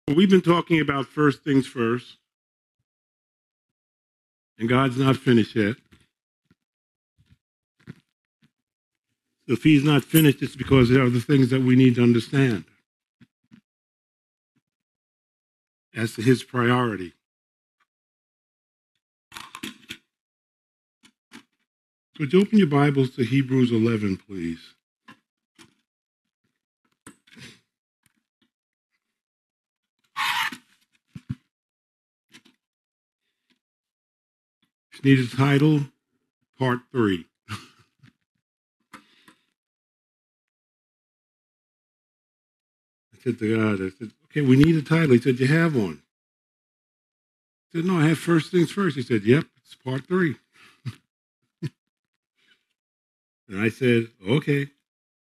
We've been talking about first things first, and God's not finished yet. If he's not finished, it's because there are the things that we need to understand as to his priority. Would you open your Bibles to Hebrews 11, please? Just need a title, Part 3. I said to God, okay, we need a title. He said, you have one. I said, no, I have first things first. He said, yep, it's Part 3. And I said, okay.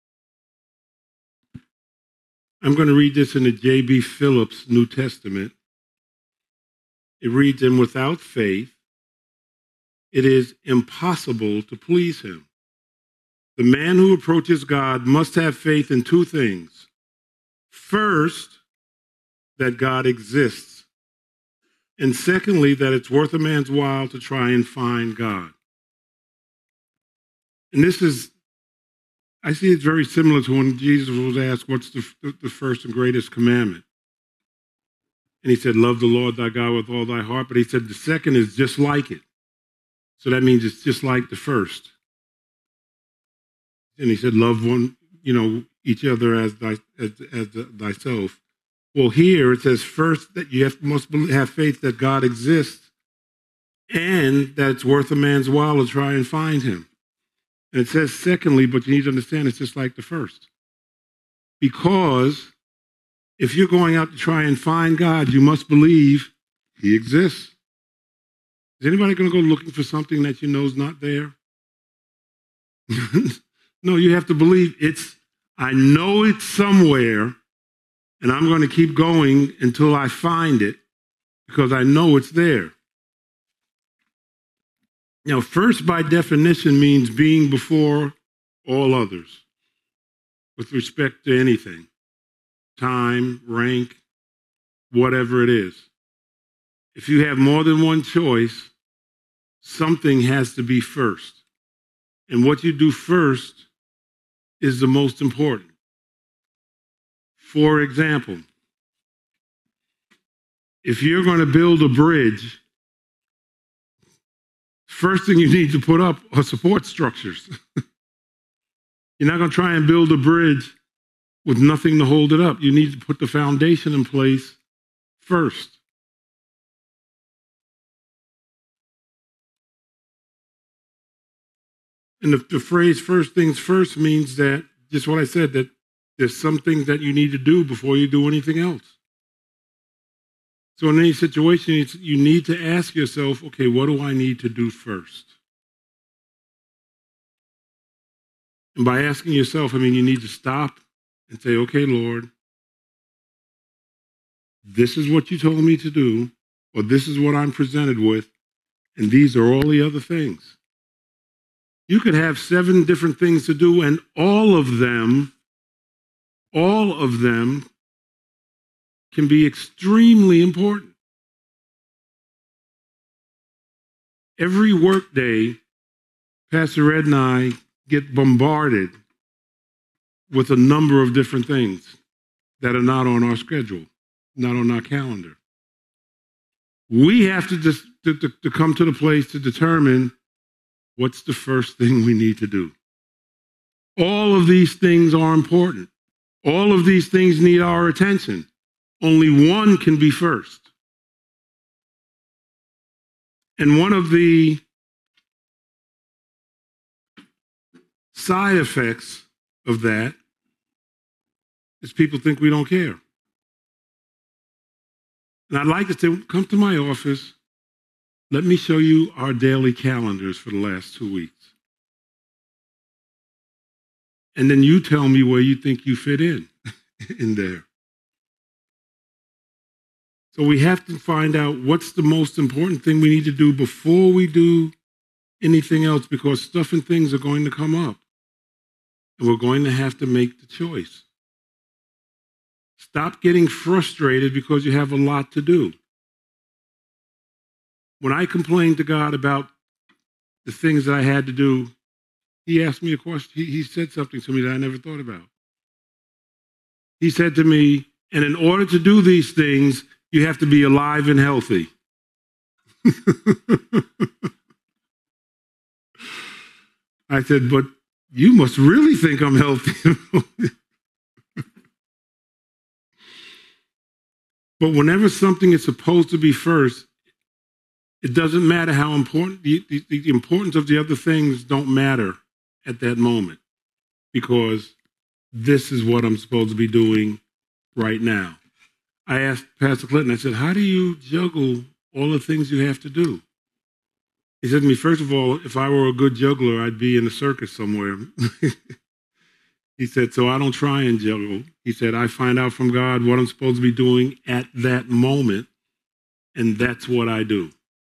I'm going to read this in the J.B. Phillips New Testament. It reads, and without faith, it is impossible to please him. The man who approaches God must have faith in two things. First, that God exists. And secondly, that it's worth a man's while to try and find God. And this is, I see it's very similar to when Jesus was asked, what's the first and greatest commandment? And he said, love the Lord thy God with all thy heart. But he said the second is just like it. So that means it's just like the first. And he said, love one, each other as thyself. Well, here it says first that you must have faith that God exists and that it's worth a man's while to try and find him. And it says secondly, but you need to understand it's just like the first. Because if you're going out to try and find God, you must believe he exists. Is anybody going to go looking for something that you know is not there? No, you have to believe I know it's somewhere, and I'm going to keep going until I find it because I know it's there. Now, first by definition means being before all others with respect to anything, time, rank, whatever it is. If you have more than one choice, something has to be first. And what you do first is the most important. For example, if you're going to build a bridge, first thing you need to put up are support structures. You're not going to try and build a bridge with nothing to hold it up. You need to put the foundation in place first. And the phrase first things first means that, just what I said, that there's something that you need to do before you do anything else. So in any situation, you need to ask yourself, okay, what do I need to do first? And by asking yourself, you need to stop and say, okay, Lord, this is what you told me to do, or this is what I'm presented with, and these are all the other things. You could have 7 different things to do, and all of them can be extremely important. Every workday, Pastor Ed and I get bombarded with a number of different things that are not on our schedule, not on our calendar. We have to just to come to the place to determine what's the first thing we need to do. All of these things are important. All of these things need our attention. Only one can be first. And one of the side effects of that is people think we don't care. And I'd like to say, come to my office. Let me show you our daily calendars for the last 2 weeks. And then you tell me where you think you fit in there. So we have to find out what's the most important thing we need to do before we do anything else, because stuff and things are going to come up. And we're going to have to make the choice. Stop getting frustrated because you have a lot to do. When I complained to God about the things that I had to do, he asked me a question. He said something to me that I never thought about. He said to me, and in order to do these things, you have to be alive and healthy. I said, but you must really think I'm healthy. But whenever something is supposed to be first, it doesn't matter how important, the importance of the other things don't matter at that moment, because this is what I'm supposed to be doing right now. I asked Pastor Clinton, I said, how do you juggle all the things you have to do? He said to me, first of all, if I were a good juggler, I'd be in a circus somewhere. He said, so I don't try and juggle. He said, I find out from God what I'm supposed to be doing at that moment, and that's what I do.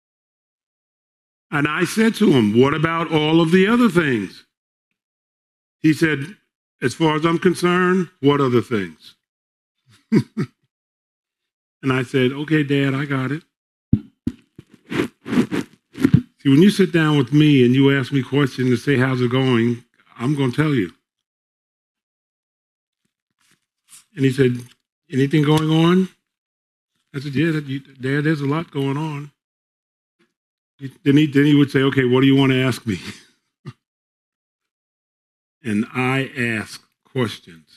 And I said to him, what about all of the other things? He said, as far as I'm concerned, what other things? And I said, okay, Dad, I got it. See, when you sit down with me and you ask me questions and say, how's it going? I'm going to tell you. And he said, anything going on? I said, yeah, Dad, there's a lot going on. Then he would say, okay, what do you want to ask me? And I ask questions.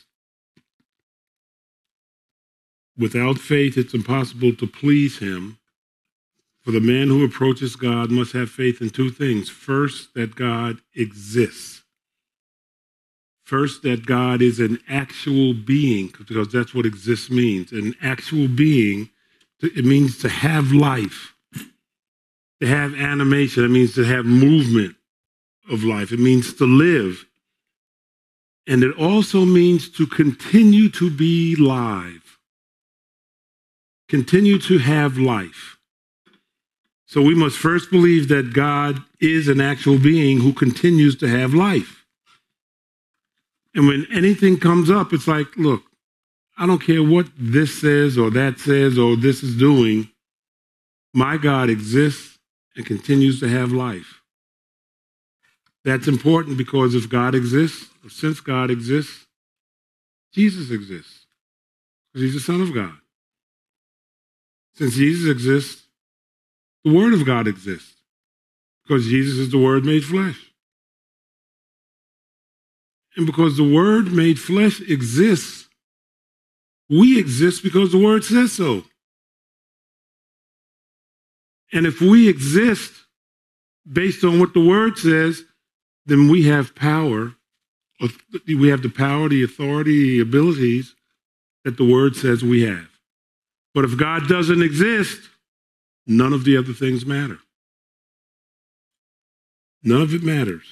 Without faith, it's impossible to please him. For the man who approaches God must have faith in two things. First, that God exists. First, that God is an actual being, because that's what exist means. An actual being, it means to have life, to have animation. It means to have movement of life. It means to live. And it also means to continue to be live, continue to have life. So we must first believe that God is an actual being who continues to have life. And when anything comes up, it's like, look, I don't care what this says or that says or this is doing. My God exists and continues to have life. That's important because if God exists, or since God exists, Jesus exists. Because he's the Son of God. Since Jesus exists, the Word of God exists. Because Jesus is the Word made flesh. And because the Word made flesh exists, we exist because the Word says so. And if we exist based on what the Word says, then we have power. We have the power, the authority, the abilities that the Word says we have. But if God doesn't exist, none of the other things matter. None of it matters.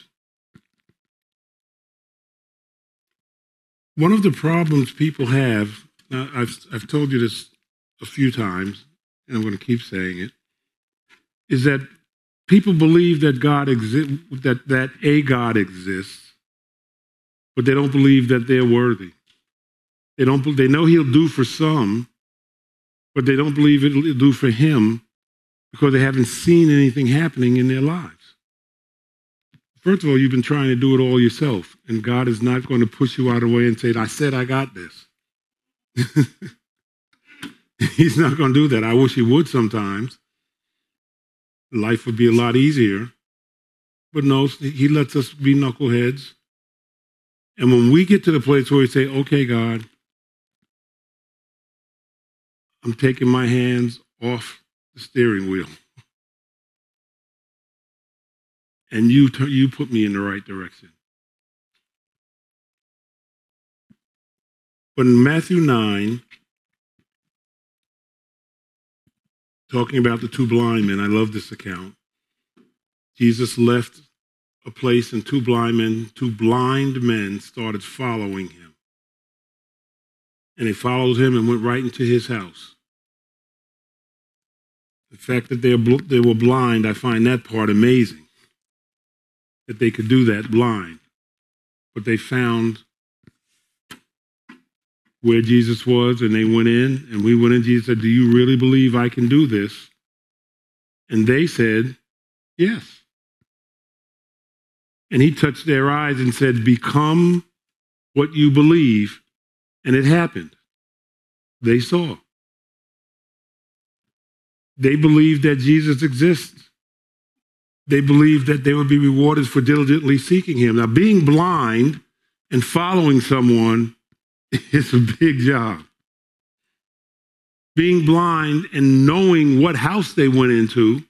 One of the problems people have, now I've told you this a few times, and I'm going to keep saying it, is that people believe that God exists, that a God exists, but they don't believe that they're worthy. They know he'll do for some, but they don't believe it'll do for him because they haven't seen anything happening in their lives. First of all, you've been trying to do it all yourself, and God is not going to push you out of the way and say, I said I got this. He's not going to do that. I wish he would sometimes. Life would be a lot easier. But no, he lets us be knuckleheads. And when we get to the place where we say, okay, God, I'm taking my hands off the steering wheel. And you put me in the right direction. But in Matthew 9, talking about the two blind men, I love this account. Jesus left a place and two blind men started following him. And they followed him and went right into his house. The fact that they were blind, I find that part amazing. That they could do that blind. But they found where Jesus was, and they went in, and we went in. Jesus said, "Do you really believe I can do this?" And they said, "Yes." And he touched their eyes and said, "Become what you believe." And it happened. They saw. They believed that Jesus exists. They believed that they would be rewarded for diligently seeking him. Now, being blind and following someone is a big job. Being blind and knowing what house they went into,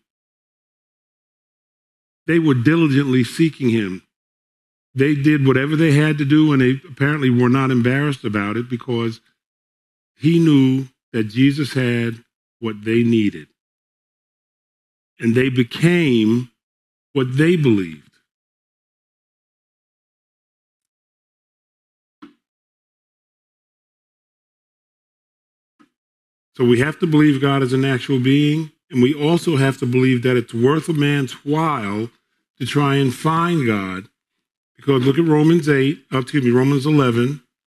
they were diligently seeking him. They did whatever they had to do, and they apparently were not embarrassed about it because he knew that Jesus had what they needed. And they became what they believed. So we have to believe God is an actual being, and we also have to believe that it's worth a man's while to try and find God. Because look at Romans 11.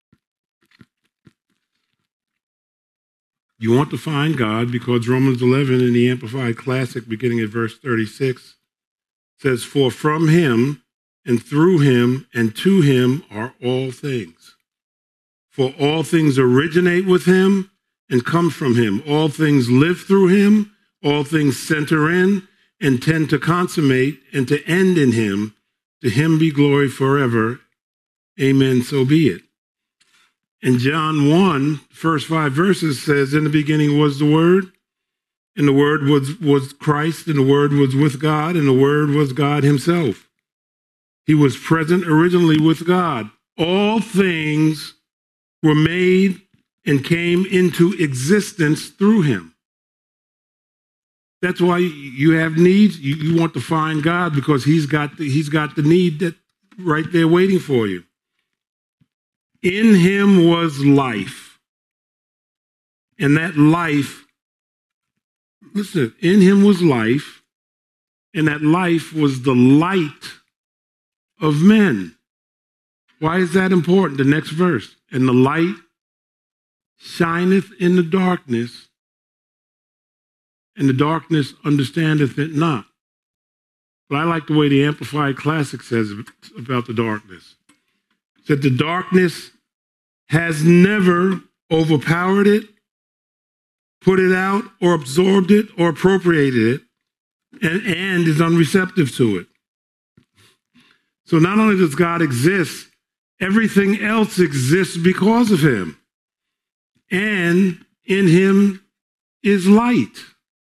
You want to find God because Romans 11 in the Amplified Classic, beginning at verse 36, says, "For from him and through him and to him are all things. For all things originate with him and come from him. All things live through him. All things center in and tend to consummate and to end in him. To him be glory forever. Amen, so be it." And John 1, first 5 verses says, "In the beginning was the Word, and the Word was Christ, and the Word was with God, and the Word was God himself. He was present originally with God. All things were made and came into existence through him." That's why you have needs. You want to find God because he's got the need that right there waiting for you. In him was life. And that life, listen, in him was life, and that life was the light of men. Why is that important? The next verse. "And the light shineth in the darkness, and the darkness understandeth it not." But I like the way the Amplified Classic says about the darkness. It said the darkness has never overpowered it, put it out, or absorbed it, or appropriated it, and is unreceptive to it. So not only does God exist, everything else exists because of him. And in him is light.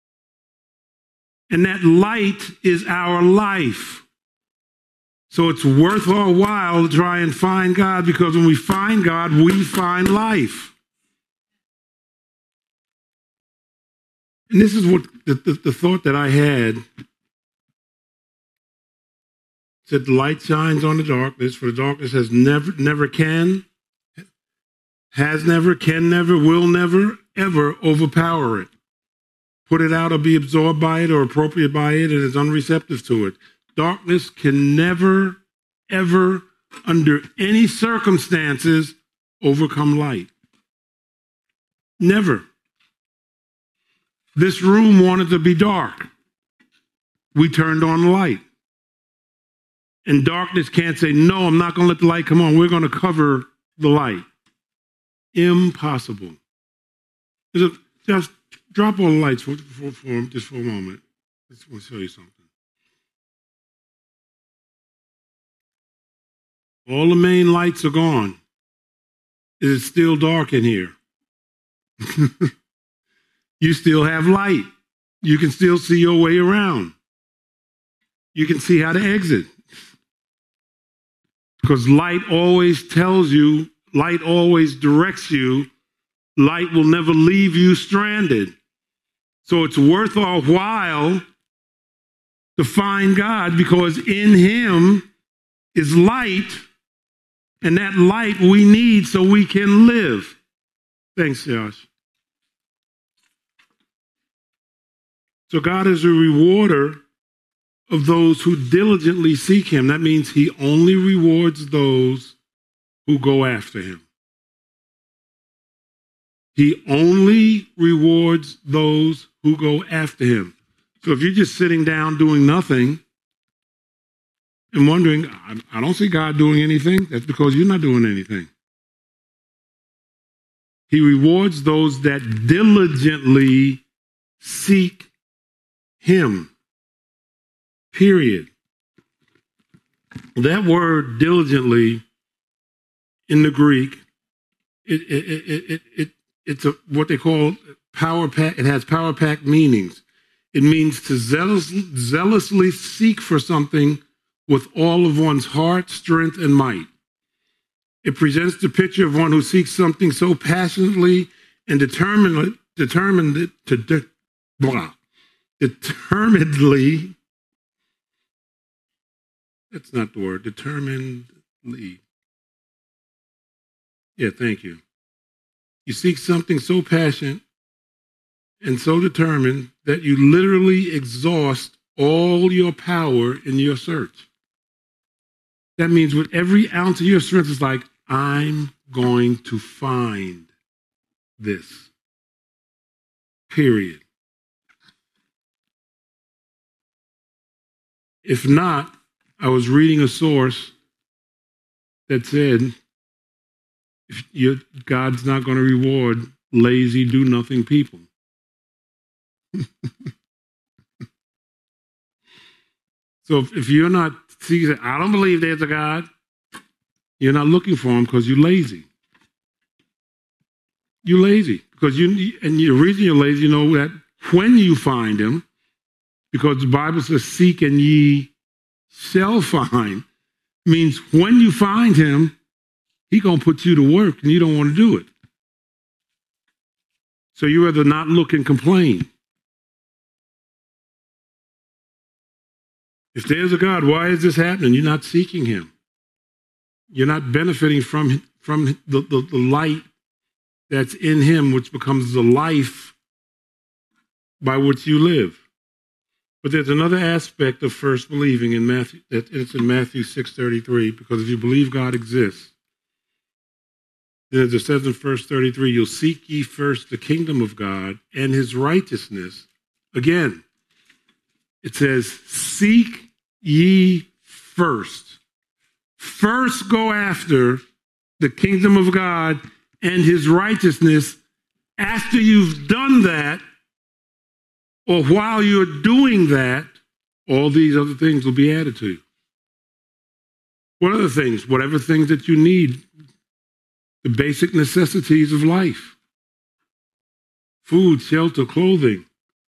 And that light is our life. So it's worth our while to try and find God, because when we find God, we find life. And this is what the thought that I had. It said the light shines on the darkness, for the darkness has never can never, will never, ever overpower it. Put it out or be absorbed by it or appropriated by it, and is unreceptive to it. Darkness can never, ever, under any circumstances, overcome light. Never. This room wanted to be dark. We turned on the light. And darkness can't say, "No, I'm not going to let the light come on. We're going to cover the light." Impossible. Just drop all the lights for just for a moment. I just want to show you something. All the main lights are gone. It is still dark in here. You still have light. You can still see your way around. You can see how to exit. Because light always tells you, light always directs you, light will never leave you stranded. So it's worth our while to find God, because in him is light, and that light we need so we can live. Thanks, Josh. So God is a rewarder of those who diligently seek him. That means he only rewards those who go after him. He only rewards those who go after him. So if you're just sitting down doing nothing and wondering, I don't see God doing anything, that's because you're not doing anything. He rewards those that diligently seek him. Period. That word diligently in the Greek, it's what they call power pack. It has power pack meanings. It means to zealously seek for something with all of one's heart, strength, and might. It presents the picture of one who seeks something so passionately and determinedly, that's not the word, determinedly. Yeah, thank you. You seek something so passionate and so determined that you literally exhaust all your power in your search. That means with every ounce of your strength, it's like, I'm going to find this. Period. If not, I was reading a source that said, God's not going to reward lazy, do-nothing people. So if you're not seeing, I don't believe there's a God, you're not looking for him because you're lazy. You're lazy. Because the reason you're lazy, you know that when you find him, because the Bible says, seek and ye shall find, means when you find him, he's going to put you to work and you don't want to do it. So you rather not look and complain. If there's a God, why is this happening? You're not seeking him. You're not benefiting from the light that's in him, which becomes the life by which you live. But there's another aspect of first believing in Matthew. It's in Matthew 6:33, because if you believe God exists, then as it says in verse 33, you'll seek ye first the kingdom of God and his righteousness. Again, it says, seek ye first. First go after the kingdom of God and his righteousness. After you've done that, or while you're doing that, all these other things will be added to you. What other things? Whatever things that you need. The basic necessities of life. Food, shelter, clothing.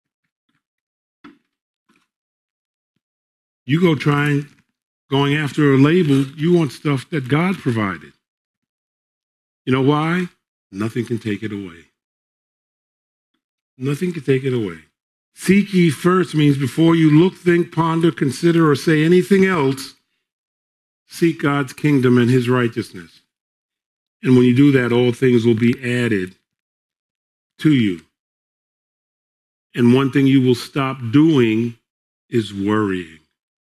You go going after a label, you want stuff that God provided. You know why? Nothing can take it away. Nothing can take it away. Seek ye first means before you look, think, ponder, consider, or say anything else, seek God's kingdom and his righteousness. And when you do that, all things will be added to you. And one thing you will stop doing is worrying.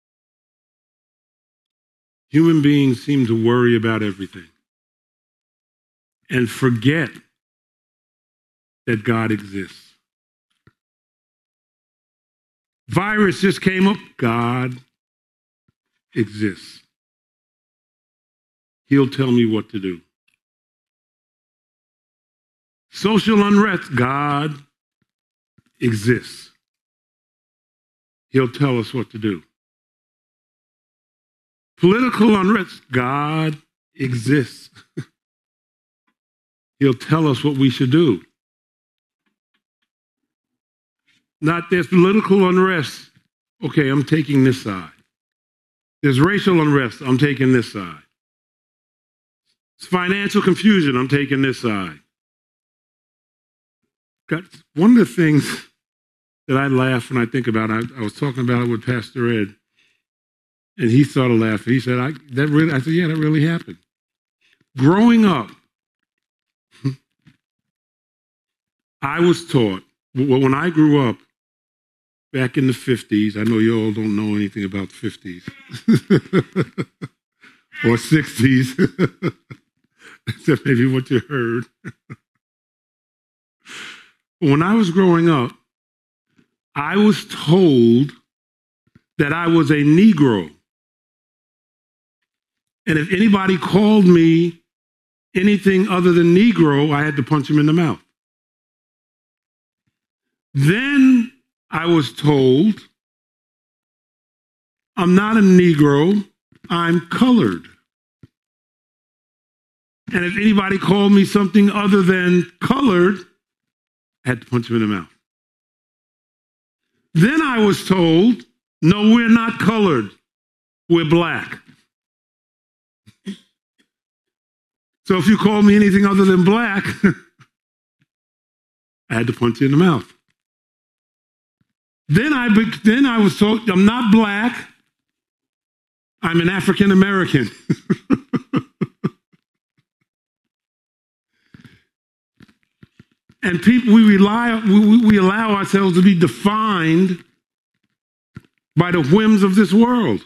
Human beings seem to worry about everything and forget that God exists. Virus just came up. God exists. He'll tell me what to do. Social unrest. God exists. He'll tell us what to do. Political unrest. God exists. He'll tell us what we should do. Not there's political unrest. Okay, I'm taking this side. There's racial unrest. I'm taking this side. It's financial confusion. I'm taking this side. One of the things that I laugh when I think about it, I was talking about it with Pastor Ed, and he started laughing. He said, I said, yeah, that really happened. Growing up, I was taught, when I grew up, back in the 50s, I know you all don't know anything about the 50s, or 60s, except maybe what you heard. When I was growing up, I was told that I was a Negro. And if anybody called me anything other than Negro, I had to punch him in the mouth. Then I was told I'm not a Negro, I'm colored. And if anybody called me something other than colored, I had to punch him in the mouth. Then I was told, no, we're not colored, we're black. So if you call me anything other than black, I had to punch you in the mouth. Then I was told, I'm not black, I'm an African American. And people, we allow ourselves to be defined by the whims of this world.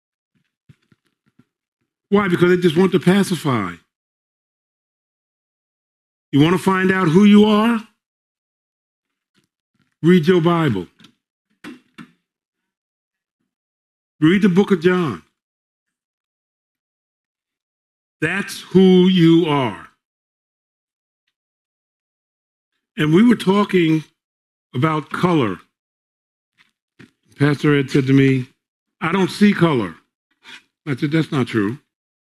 Why? Because they just want to pacify. You want to find out who you are? Read your Bible. Read the book of John. That's who you are. And we were talking about color. Pastor Ed said to me, I don't see color. I said, that's not true.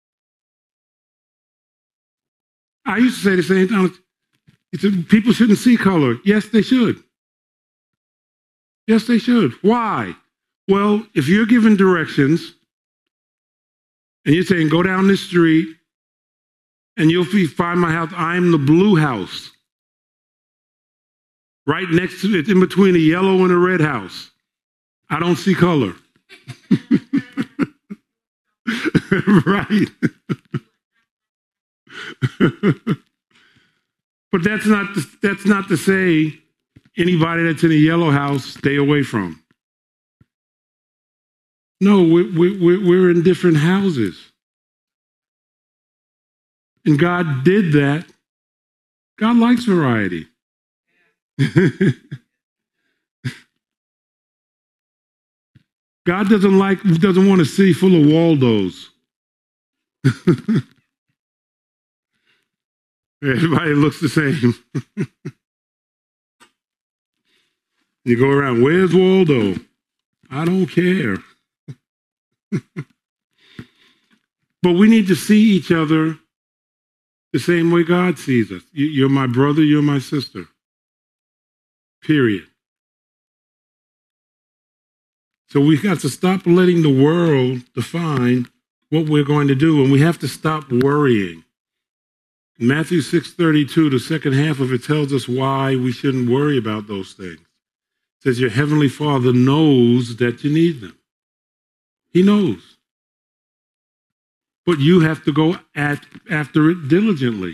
I used to say the same thing. He said, people shouldn't see color. Yes, they should. Yes, they should. Why? Well, if you're given directions and you're saying, go down this street and you'll find my house, I'm the blue house. Right next to it, in between a yellow and a red house. I don't see color. Right. But that's not to say anybody that's in a yellow house, stay away from. No, we're in different houses. And God did that. God likes variety. God doesn't want a city full of Waldos. Everybody looks the same. You go around, where's Waldo? I don't care. But we need to see each other the same way God sees us. You're my brother, you're my sister. Period. So we got to stop letting the world define what we're going to do, and we have to stop worrying. In Matthew 6:32, the second half of it tells us why we shouldn't worry about those things. It says your heavenly Father knows that you need them. He knows. But you have to go after it diligently.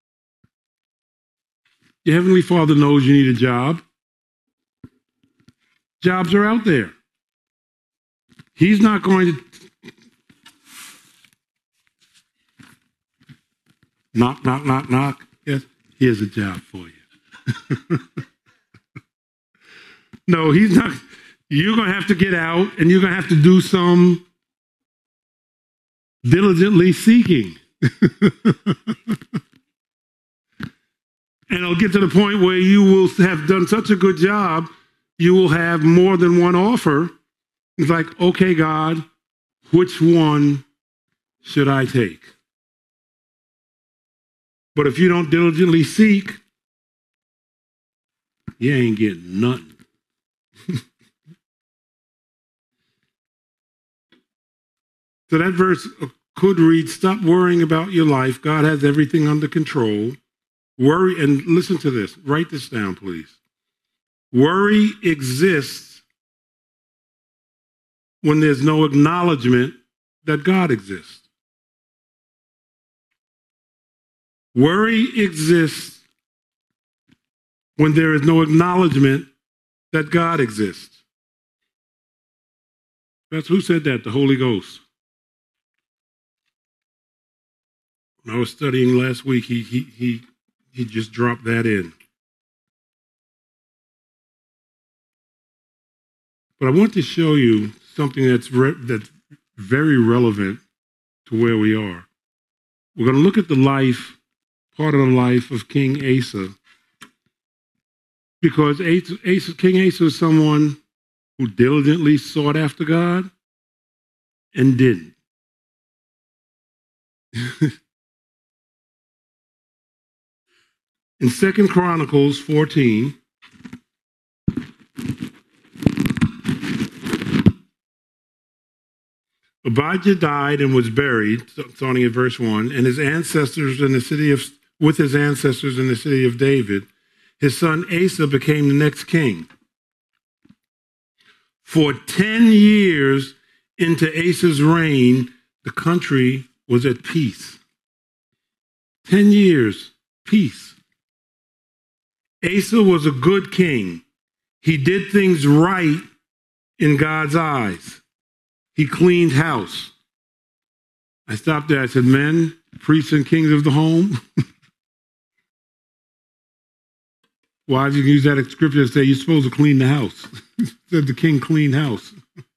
Your heavenly Father knows you need a job. Jobs are out there. He's not going to knock, knock, knock, knock. Yes, here's a job for you. No, he's not. You're going to have to get out and you're going to have to do some diligently seeking. And it'll get to the point where you will have done such a good job, you will have more than one offer. It's like, okay, God, which one should I take? But if you don't diligently seek, you ain't getting nothing. So that verse could read, stop worrying about your life. God has everything under control. Worry, and listen to this. Write this down, please. Worry exists when there's no acknowledgement that God exists. Worry exists when there is no acknowledgement that God exists. That's who said that? The Holy Ghost. When I was studying last week, he just dropped that in. But I want to show you something that's very relevant to where we are. We're going to look at part of the life of King Asa, because King Asa is someone who diligently sought after God and didn't. In 2 Chronicles 14, Abijah died and was buried, starting at verse 1, and with his ancestors in the city of David. His son Asa became the next king. For 10 years into Asa's reign, the country was at peace. 10 years, peace. Asa was a good king. He did things right in God's eyes. He cleaned house. I stopped there. I said, men, priests and kings of the home. Wives, you can use that scripture to say you're supposed to clean the house. Said the king cleaned house.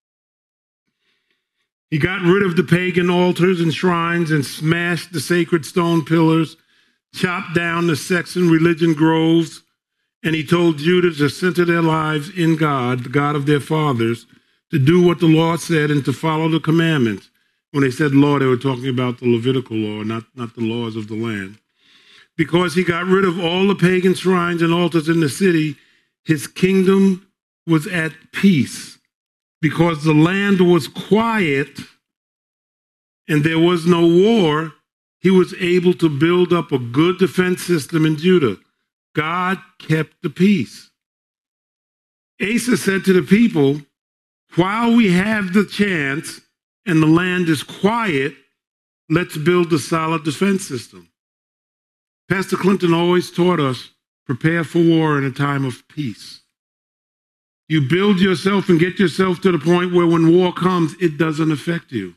He got rid of the pagan altars and shrines and smashed the sacred stone pillars, chopped down the sex and religion groves, and he told Judah to center their lives in God, the God of their fathers, to do what the law said and to follow the commandments. When they said law, they were talking about the Levitical law, not the laws of the land. Because he got rid of all the pagan shrines and altars in the city, his kingdom was at peace. Because the land was quiet and there was no war, he was able to build up a good defense system in Judah. God kept the peace. Asa said to the people, while we have the chance and the land is quiet, let's build a solid defense system. Pastor Clinton always taught us, prepare for war in a time of peace. You build yourself and get yourself to the point where when war comes, it doesn't affect you.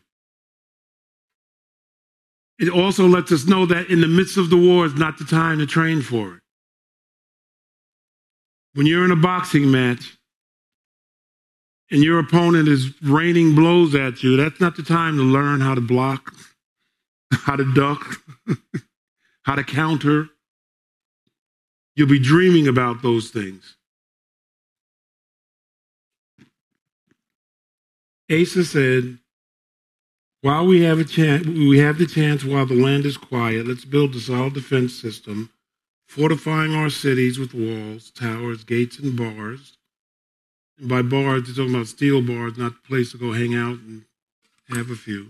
It also lets us know that in the midst of the war is not the time to train for it. When you're in a boxing match and your opponent is raining blows at you, that's not the time to learn how to block, how to duck, how to counter. You'll be dreaming about those things. Asa said, while we have the chance while the land is quiet, let's build a solid defense system, fortifying our cities with walls, towers, gates, and bars. And by bars, they're talking about steel bars, not a place to go hang out and have a few.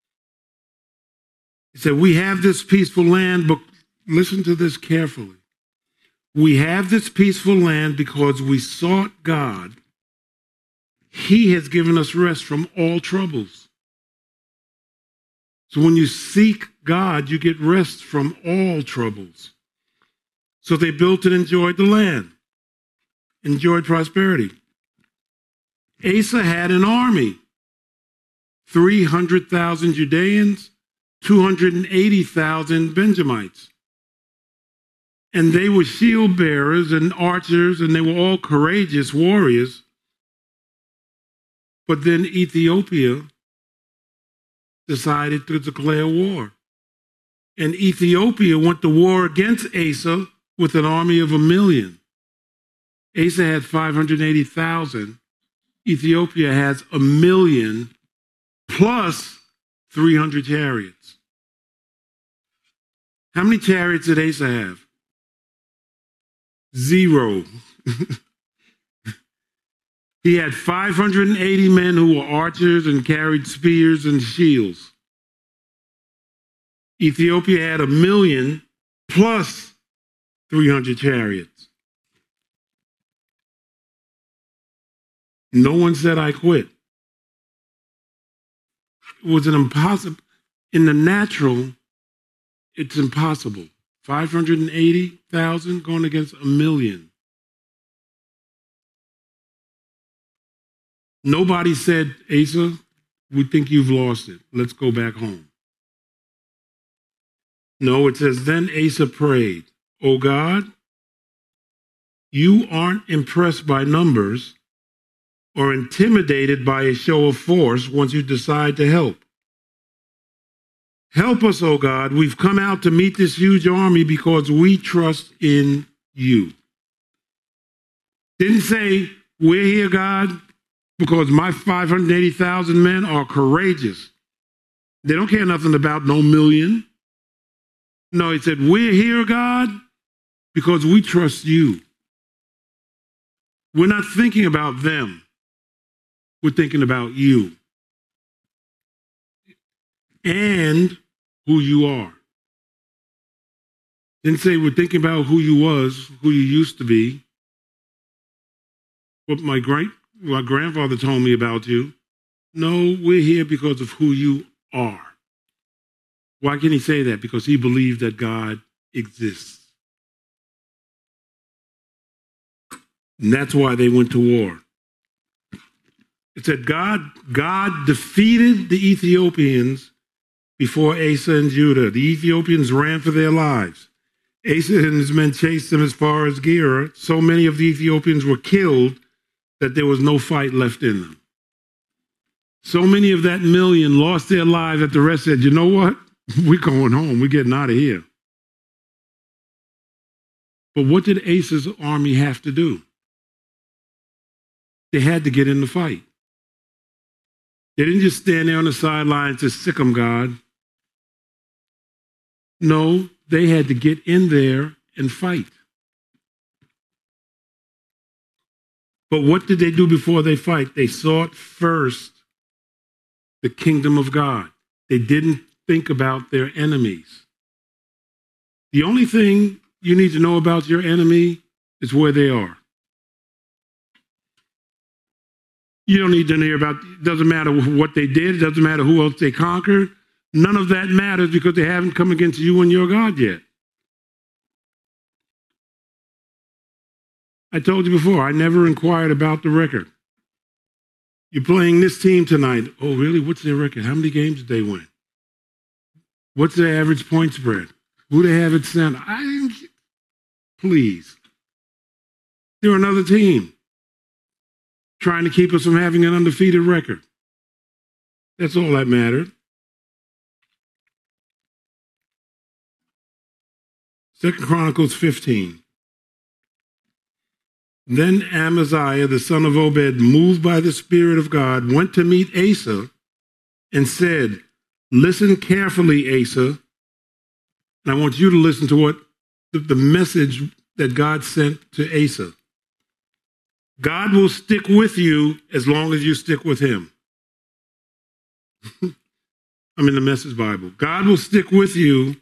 He said, we have this peaceful land, but listen to this carefully. We have this peaceful land because we sought God. He has given us rest from all troubles. So when you seek God, you get rest from all troubles. So they built and enjoyed the land, enjoyed prosperity. Asa had an army, 300,000 Judeans, 280,000 Benjamites. And they were shield bearers and archers, and they were all courageous warriors. But then Ethiopia decided to declare war. And Ethiopia went to war against Asa with an army of 1 million. Asa had 580,000. Ethiopia has 1 million plus 300 chariots. How many chariots did Asa have? 0. He had 580 men who were archers and carried spears and shields. Ethiopia had 1 million plus 300 chariots. No one said, I quit. It was an impossible. In the natural, it's impossible. 580,000 going against 1 million. Nobody said, Asa, we think you've lost it. Let's go back home. No, it says, then Asa prayed, oh God, you aren't impressed by numbers. or intimidated by a show of force once you decide to help. Help us, O God. We've come out to meet this huge army because we trust in you. Didn't say, we're here, God, because my 580,000 men are courageous. They don't care nothing about no million. No, he said, we're here, God, because we trust you. We're not thinking about them. We're thinking about you and who you are. Didn't say we're thinking about who you was, who you used to be. What my grandfather told me about you. No, we're here because of who you are. Why can he say that? Because he believed that God exists. And that's why they went to war. It said God defeated the Ethiopians before Asa and Judah. The Ethiopians ran for their lives. Asa and his men chased them as far as Gerar. So many of the Ethiopians were killed that there was no fight left in them. So many of that million lost their lives that the rest said, you know what? We're going home. We're getting out of here. But what did Asa's army have to do? They had to get in the fight. They didn't just stand there on the sidelines to sick them, God. No, they had to get in there and fight. But what did they do before they fight? They sought first the kingdom of God. They didn't think about their enemies. The only thing you need to know about your enemy is where they are. You don't need to hear about, it doesn't matter what they did, it doesn't matter who else they conquered. None of that matters because they haven't come against you and your God yet. I told you before, I never inquired about the record. You're playing this team tonight. Oh, really? What's their record? How many games did they win? What's their average point spread? Who they have at center? Please. They're another team trying to keep us from having an undefeated record. That's all that mattered. 2 Chronicles 15. Then Amaziah, the son of Obed, moved by the Spirit of God, went to meet Asa and said, listen carefully, Asa. And I want you to listen to what the message that God sent to Asa. God will stick with you as long as you stick with him. I'm in the Message Bible. God will stick with you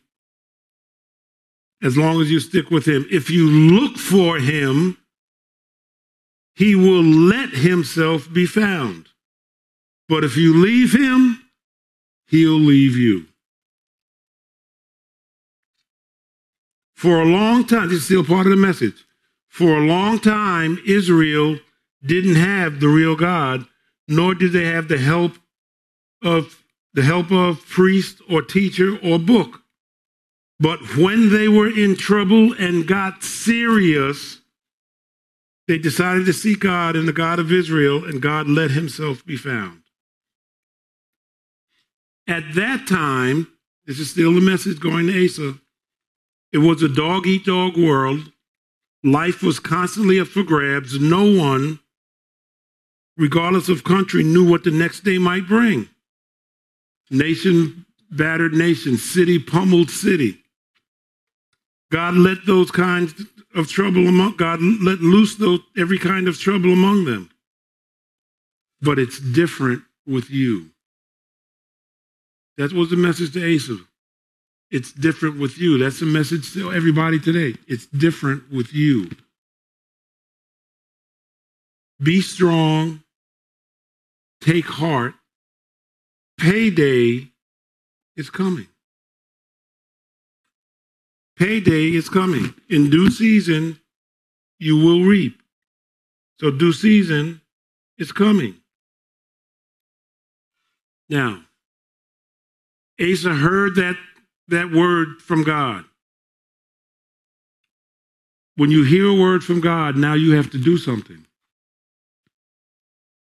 as long as you stick with him. If you look for him, he will let himself be found. But if you leave him, he'll leave you. For a long time, this is still part of the message. For a long time, Israel didn't have the real God, nor did they have the help of priest or teacher or book. But when they were in trouble and got serious, they decided to seek God and the God of Israel, and God let himself be found. At that time, this is still the message going to Asa, it was a dog-eat-dog world. Life was constantly up for grabs. No one, regardless of country, knew what the next day might bring. Nation battered nation, city pummeled city. God let those kinds of trouble among, God let loose every kind of trouble among them. But it's different with you. That was the message to Asa. It's different with you. That's the message to everybody today. It's different with you. Be strong. Take heart. Payday is coming. Payday is coming. In due season, you will reap. So due season is coming. Now, Asa heard that word from God. When you hear a word from God, now you have to do something.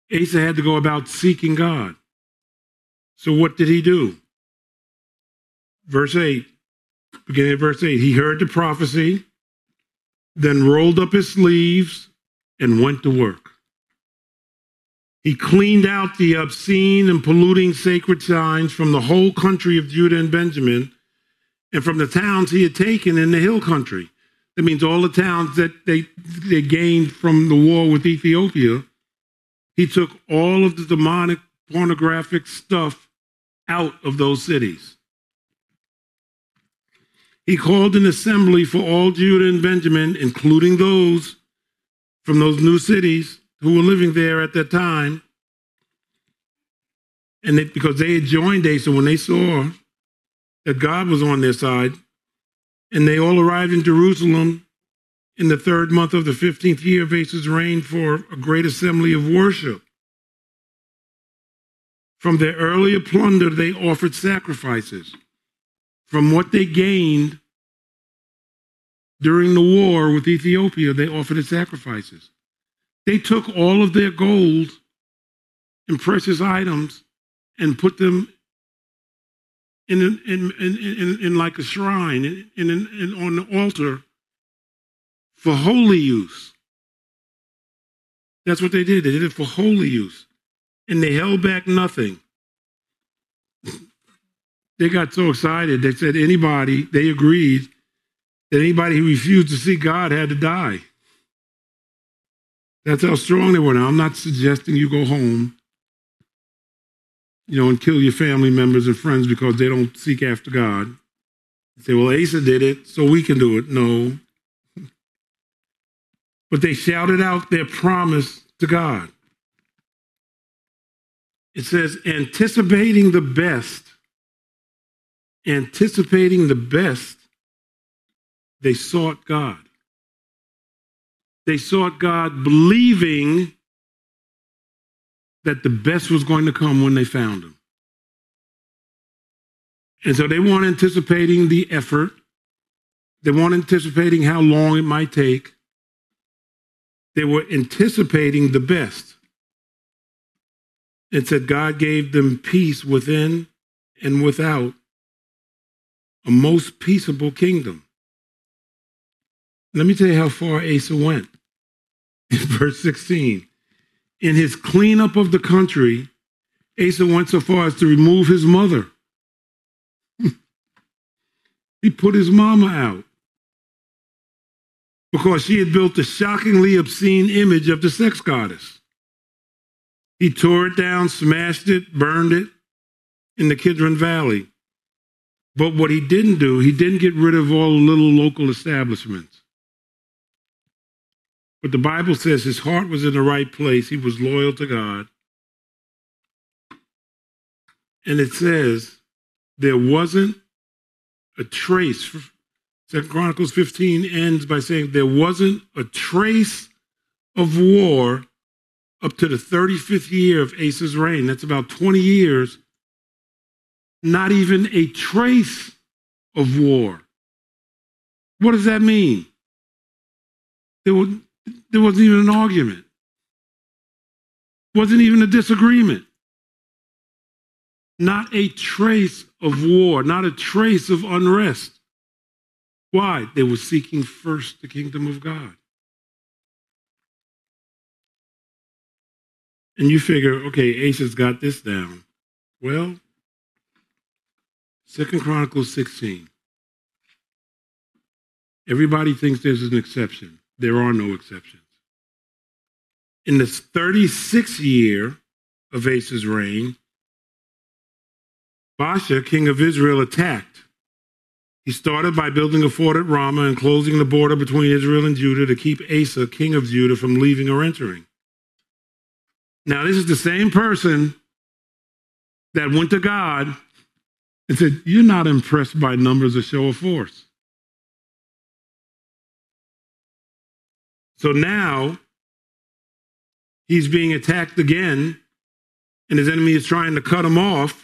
Asa had to go about seeking God. So what did he do? Verse 8, beginning at verse 8, he heard the prophecy, then rolled up his sleeves and went to work. He cleaned out the obscene and polluting sacred signs from the whole country of Judah and Benjamin and from the towns he had taken in the hill country. That means all the towns that they gained from the war with Ethiopia. He took all of the demonic pornographic stuff out of those cities. He called an assembly for all Judah and Benjamin, including those from those new cities who were living there at that time. And because they had joined Asa when they saw that God was on their side, and they all arrived in Jerusalem in the 3rd month of the 15th year of Asa's reign for a great assembly of worship. From their earlier plunder, they offered sacrifices. From what they gained during the war with Ethiopia, they offered as sacrifices. They took all of their gold and precious items and put them in like a shrine, on the altar for holy use. That's what they did. They did it for holy use. And they held back nothing. They got so excited, they said they agreed that anybody who refused to see God had to die. That's how strong they were. Now, I'm not suggesting you go home, and kill your family members and friends because they don't seek after God. You say, well, Asa did it, so we can do it. No. But they shouted out their promise to God. It says, anticipating the best, they sought God. They sought God believing that the best was going to come when they found him. And so they weren't anticipating the effort. They weren't anticipating how long it might take. They were anticipating the best. It said God gave them peace within and without, a most peaceable kingdom. Let me tell you how far Asa went. In verse 16, in his cleanup of the country, Asa went so far as to remove his mother. He put his mama out because she had built a shockingly obscene image of the sex goddess. He tore it down, smashed it, burned it in the Kidron Valley. But what he didn't do, he didn't get rid of all the little local establishments. But the Bible says his heart was in the right place. He was loyal to God. And it says there wasn't a trace. 2 Chronicles 15 ends by saying there wasn't a trace of war up to the 35th year of Asa's reign. That's about 20 years. Not even a trace of war. What does that mean? There wasn't even an argument. Wasn't even a disagreement. Not a trace of war, not a trace of unrest. Why? They were seeking first the kingdom of God. And you figure, okay, Asa's got this down. Well, 2 Chronicles 16. Everybody thinks there's an exception. There are no exceptions. In the 36th year of Asa's reign, Baasha, king of Israel, attacked. He started by building a fort at Ramah and closing the border between Israel and Judah to keep Asa, king of Judah, from leaving or entering. Now, this is the same person that went to God and said, you're not impressed by numbers or show of force. So now he's being attacked again, and his enemy is trying to cut him off.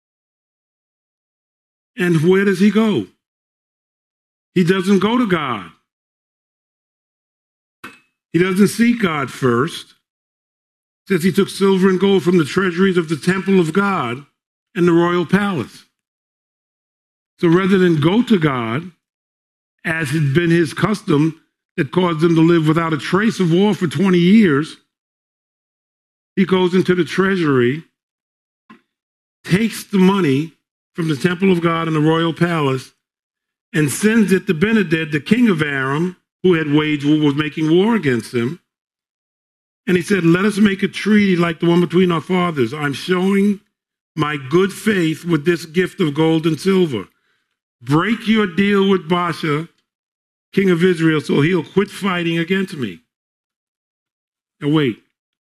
And where does he go? He doesn't go to God. He doesn't seek God first. It says he took silver and gold from the treasuries of the temple of God and the royal palace. So rather than go to God, as had been his custom that caused him to live without a trace of war for 20 years, he goes into the treasury, takes the money from the temple of God and the royal palace, and sends it to Ben-Hadad, the king of Aram, who had waged war, was making war against him. And he said, let us make a treaty like the one between our fathers. I'm showing my good faith with this gift of gold and silver. Break your deal with Baasha, king of Israel, so he'll quit fighting against me. Now wait.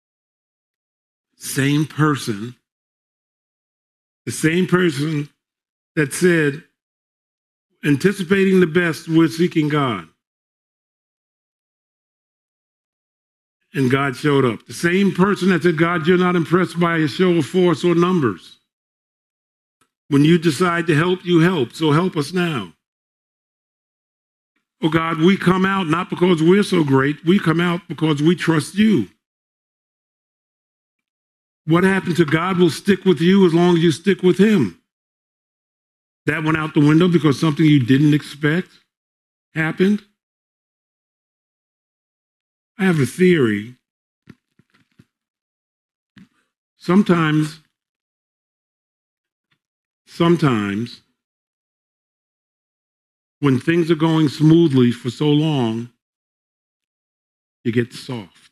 Same person, the same person that said, anticipating the best, we're seeking God. And God showed up. The same person that said, God, you're not impressed by a show of force or numbers. When you decide to help, you help. So help us now. Oh God, we come out not because we're so great. We come out because we trust you. What happened to God will stick with you as long as you stick with him. That went out the window because something you didn't expect happened. I have a theory. Sometimes, when things are going smoothly for so long, you get soft.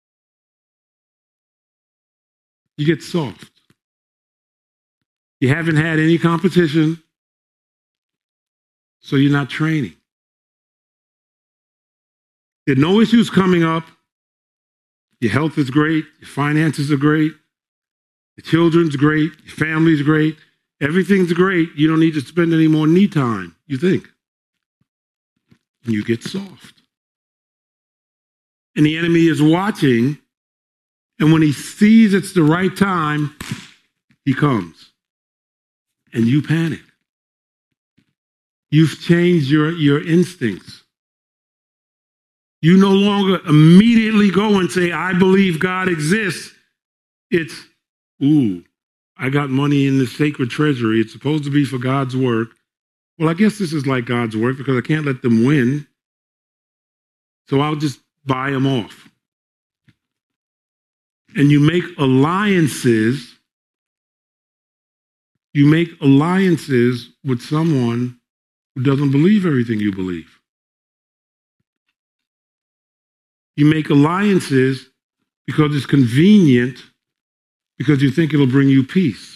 You get soft. You haven't had any competition, so you're not training. There are no issues coming up. Your health is great. Your finances are great. Your children's great. Your family's great. Everything's great. You don't need to spend any more knee time, you think. And you get soft. And the enemy is watching, and when he sees it's the right time, he comes. And you panic. You've changed your instincts. You no longer immediately go and say, I believe God exists. It's, I got money in the sacred treasury. It's supposed to be for God's work. Well, I guess this is like God's work because I can't let them win. So I'll just buy them off. And you make alliances. You make alliances with someone who doesn't believe everything you believe. You make alliances because it's convenient, because you think it'll bring you peace.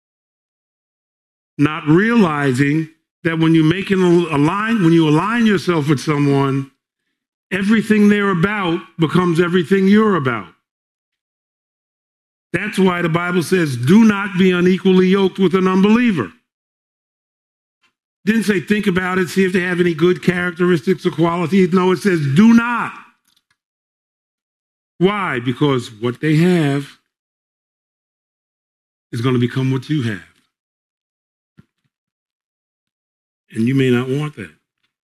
Not realizing that when you align yourself with someone, everything they're about becomes everything you're about. That's why the Bible says, do not be unequally yoked with an unbeliever. It didn't say think about it, see if they have any good characteristics or qualities. No, it says do not. Why? Because what they have is going to become what you have. And you may not want that.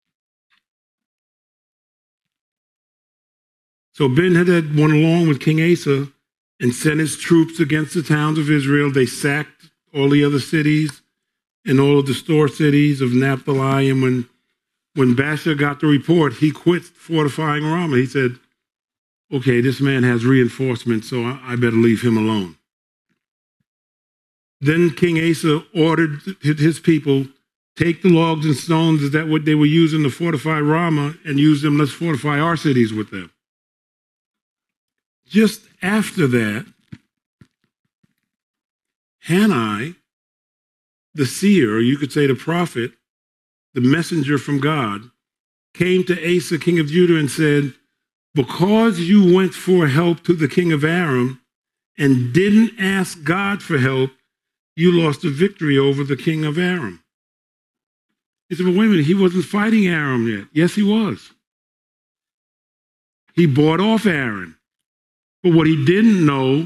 So Ben-Hadad went along with King Asa and sent his troops against the towns of Israel. They sacked all the other cities and all of the store cities of Naphtali. And when Baasha got the report, he quit fortifying Ramah. He said, okay, this man has reinforcements, so I better leave him alone. Then King Asa ordered his people, take the logs and stones, is that what they were using to fortify Ramah, and use them, let's fortify our cities with them. Just after that, Hanai, the seer, or you could say the prophet, the messenger from God, came to Asa, king of Judah, and said, because you went for help to the king of Aram and didn't ask God for help, you lost the victory over the king of Aram. He said, but wait a minute, he wasn't fighting Aram yet. Yes, he was. He bought off Aram. But what he didn't know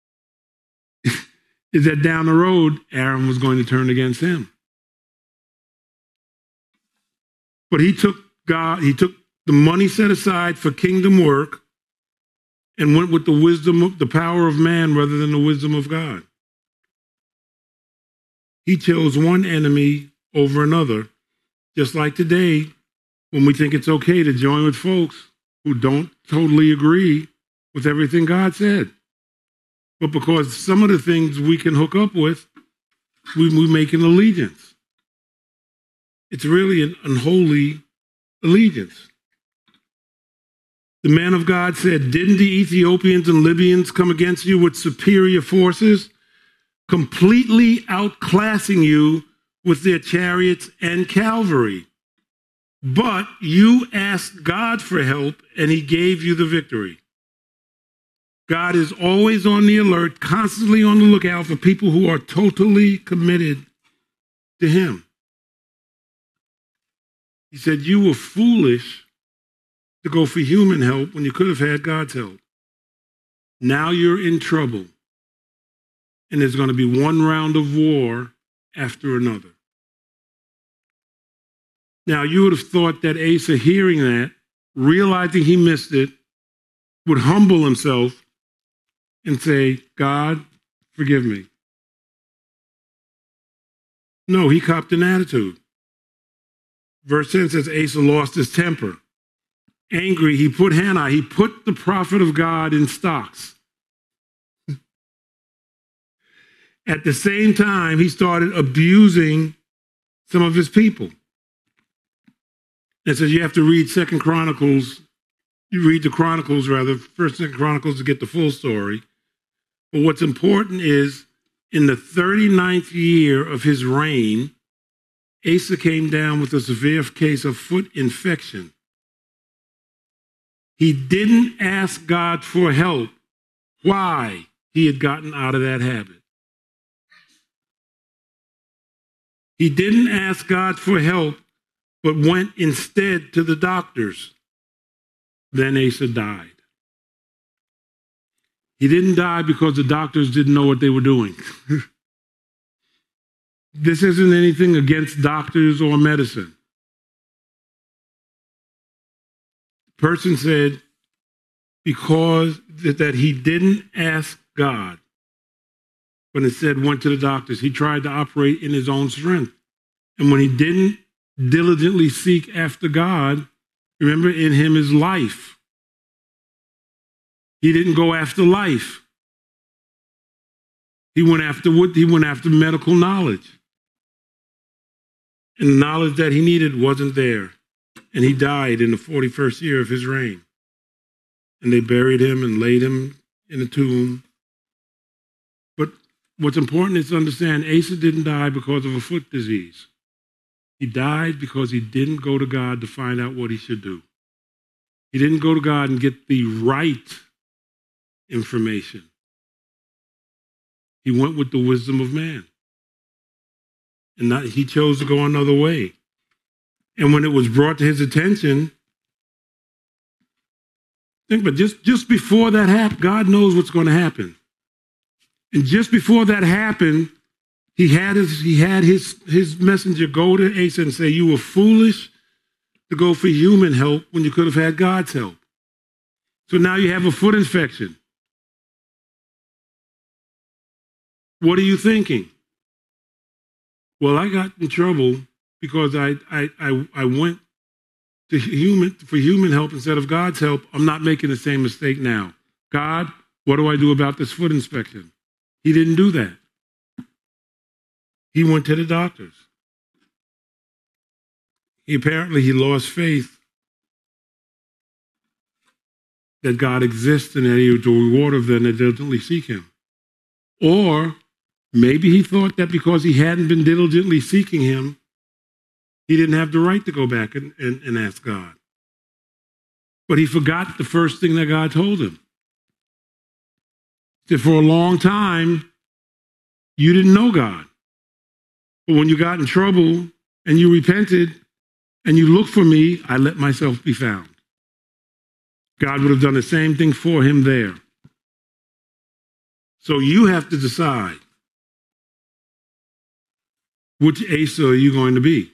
is that down the road, Aram was going to turn against him. But he took the money set aside for kingdom work, and went with the wisdom of the power of man rather than the wisdom of God. He chose one enemy over another, just like today when we think it's okay to join with folks who don't totally agree with everything God said. But because some of the things we can hook up with, we make an allegiance. It's really an unholy allegiance. The man of God said, didn't the Ethiopians and Libyans come against you with superior forces, completely outclassing you with their chariots and cavalry? But you asked God for help, and he gave you the victory. God is always on the alert, constantly on the lookout for people who are totally committed to him. He said, you were foolish to go for human help when you could have had God's help. Now you're in trouble, and there's going to be one round of war after another. Now, you would have thought that Asa, hearing that, realizing he missed it, would humble himself and say, God, forgive me. No, he copped an attitude. Verse 10 says Asa lost his temper. Angry, he put the prophet of God in stocks. At the same time, he started abusing some of his people. It says you have to read First Chronicles to get the full story. But what's important is in the 39th year of his reign, Asa came down with a severe case of foot infection. He didn't ask God for help why he had gotten out of that habit. He didn't ask God for help, but went instead to the doctors. Then Asa died. He didn't die because the doctors didn't know what they were doing. This isn't anything against doctors or medicine. The person said because that he didn't ask God, but instead went to the doctors. He tried to operate in his own strength. And when he didn't diligently seek after God, remember, in him is life. He didn't go after life. He went after medical knowledge. And the knowledge that he needed wasn't there. And he died in the 41st year of his reign. And they buried him and laid him in a tomb. But what's important is to understand Asa didn't die because of a foot disease. He died because he didn't go to God to find out what he should do. He didn't go to God and get the right information. He went with the wisdom of man. And he chose to go another way. And when it was brought to his attention, think about it, just before that happened, God knows what's going to happen. And just before that happened, he had his messenger go to Asa and say, you were foolish to go for human help when you could have had God's help. So now you have a foot infection. What are you thinking? Well, I got in trouble because I went to human help instead of God's help. I'm not making the same mistake now. God, what do I do about this foot infection? He didn't do that. He went to the doctors. He lost faith that God exists and that he was a rewarder of them that diligently seek him. Or maybe he thought that because he hadn't been diligently seeking him, he didn't have the right to go back and ask God. But he forgot the first thing that God told him. That for a long time, you didn't know God. But when you got in trouble and you repented and you looked for me, I let myself be found. God would have done the same thing for him there. So you have to decide, which Asa are you going to be?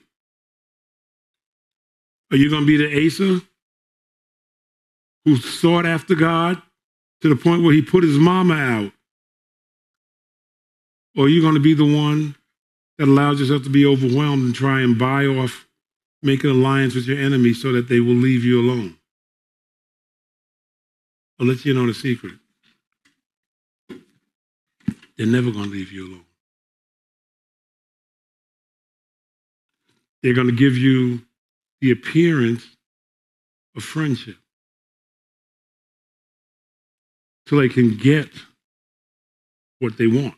Are you going to be the Asa who sought after God to the point where he put his mama out? Or are you going to be the one that allows yourself to be overwhelmed and try and buy off, make an alliance with your enemy so that they will leave you alone? I'll let you know the secret. They're never going to leave you alone. They're going to give you the appearance of friendship till they can get what they want.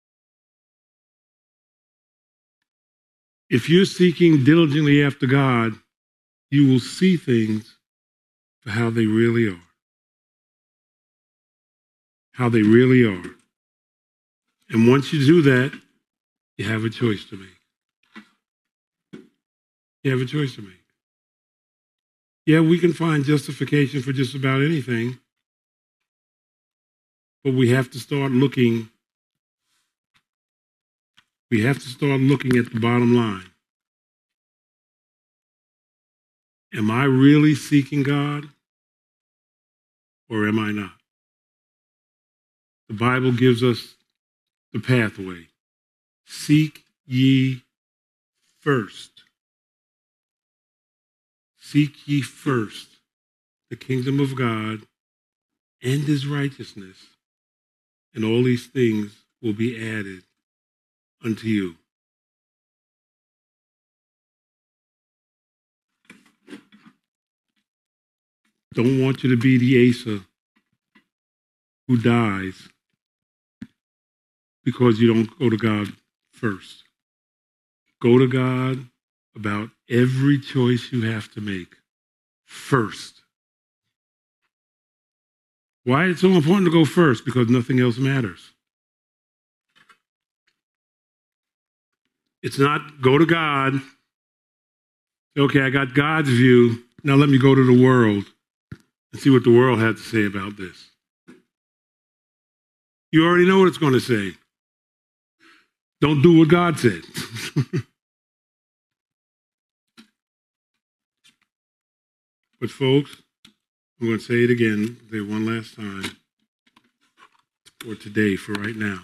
If you're seeking diligently after God, you will see things for how they really are. How they really are. And once you do that, you have a choice to make. You have a choice to make. Yeah, we can find justification for just about anything, but we have to start looking. We have to start looking at the bottom line. Am I really seeking God, or am I not? The Bible gives us the pathway. Seek ye first. Seek ye first the kingdom of God and his righteousness, and all these things will be added unto you. Don't want you to be the Asa who dies because you don't go to God first. Go to God about every choice you have to make first. Why is it so important to go first? Because nothing else matters. It's not go to God. Okay, I got God's view. Now let me go to the world and see what the world had to say about this. You already know what it's going to say. Don't do what God said. But folks, I'm going to say it again, say one last time, for today, for right now.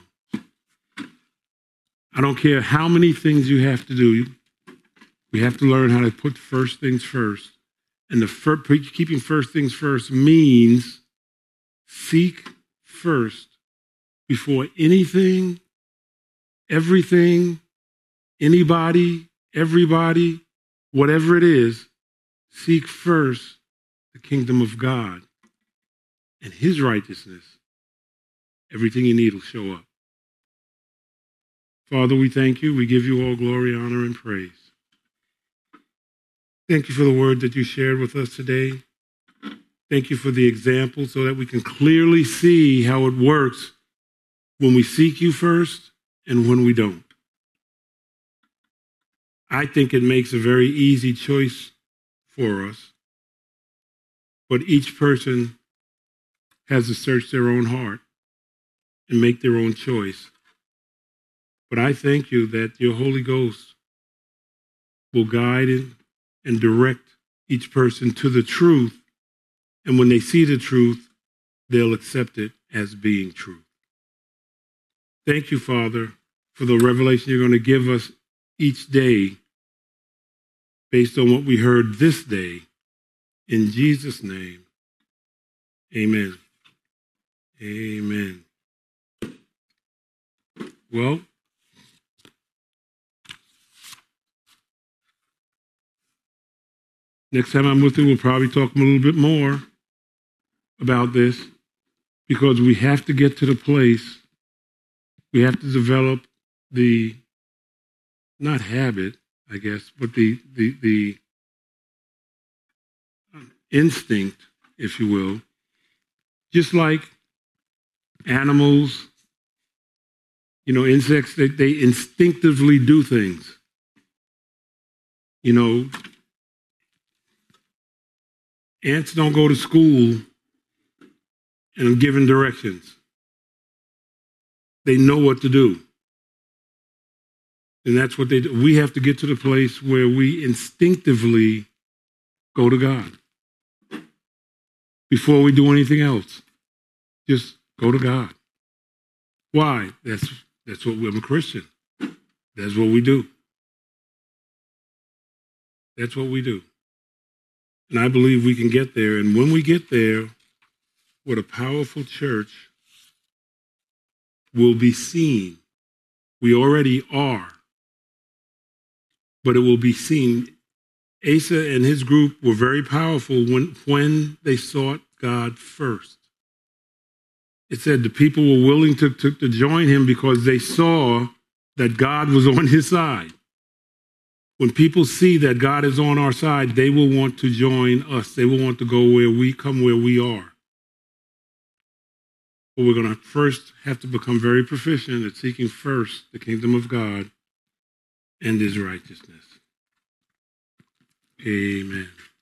I don't care how many things you have to do. We have to learn how to put first things first. And keeping first things first means seek first before anything, everything, anybody, everybody, whatever it is. Seek first the kingdom of God and his righteousness. Everything you need will show up. Father, we thank you. We give you all glory, honor, and praise. Thank you for the word that you shared with us today. Thank you for the example so that we can clearly see how it works when we seek you first and when we don't. I think it makes a very easy choice for us, but each person has to search their own heart and make their own choice. But I thank you that your Holy Ghost will guide and direct each person to the truth, and when they see the truth, they'll accept it as being true. Thank you, Father, for the revelation you're going to give us each day based on what we heard this day. In Jesus' name, amen. Amen. Well, next time I'm with you, we'll probably talk a little bit more about this, because we have to get to the place, we have to develop the, not habit, I guess, but the instinct, if you will, just like animals, insects, they instinctively do things. Ants don't go to school and are given directions. They know what to do. And that's what they do. We have to get to the place where we instinctively go to God before we do anything else. Just go to God. Why? That's what I'm a Christian. That's what we do. That's what we do. And I believe we can get there. And when we get there, what a powerful church will be seen. We already are. But it will be seen. Asa and his group were very powerful when they sought God first. It said the people were willing to join him because they saw that God was on his side. When people see that God is on our side, they will want to join us. They will want to go where we are. But we're going to first have to become very proficient at seeking first the kingdom of God and his righteousness. Amen.